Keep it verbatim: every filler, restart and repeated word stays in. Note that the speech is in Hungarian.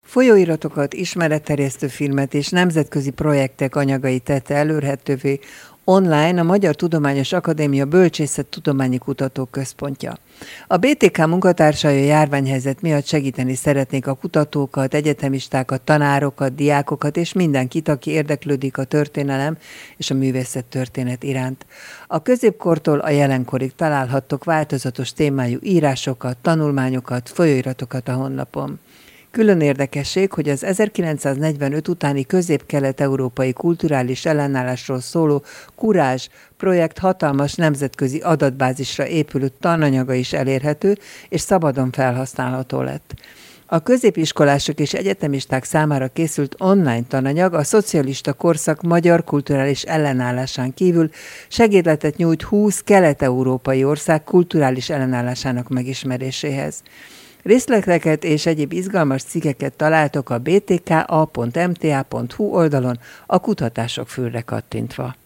Folyóiratokat, ismeretterjesztő filmet és nemzetközi projektek anyagait tette elérhetővé online a Magyar Tudományos Akadémia Bölcsészettudományi Kutatóközpontja. A bé té ká munkatársai a járványhelyzet miatt segíteni szeretnék a kutatókat, egyetemistákat, tanárokat, diákokat és mindenkit, aki érdeklődik a történelem és a művészettörténet iránt. A középkortól a jelenkorig találhattok változatos témájú írásokat, tanulmányokat, folyóiratokat a honlapon. Külön érdekesség, hogy az ezerkilencszáznegyvenöt utáni közép-kelet-európai kulturális ellenállásról szóló Kurázs projekt hatalmas nemzetközi adatbázisra épülő tananyaga is elérhető és szabadon felhasználható lett. A középiskolások és egyetemisták számára készült online tananyag a szocialista korszak magyar kulturális ellenállásán kívül segédletet nyújt húsz kelet-európai ország kulturális ellenállásának megismeréséhez. Részleteket és egyéb izgalmas cikkeket találtok a bé té ká á pont em té á pont hú oldalon a kutatások fülre kattintva.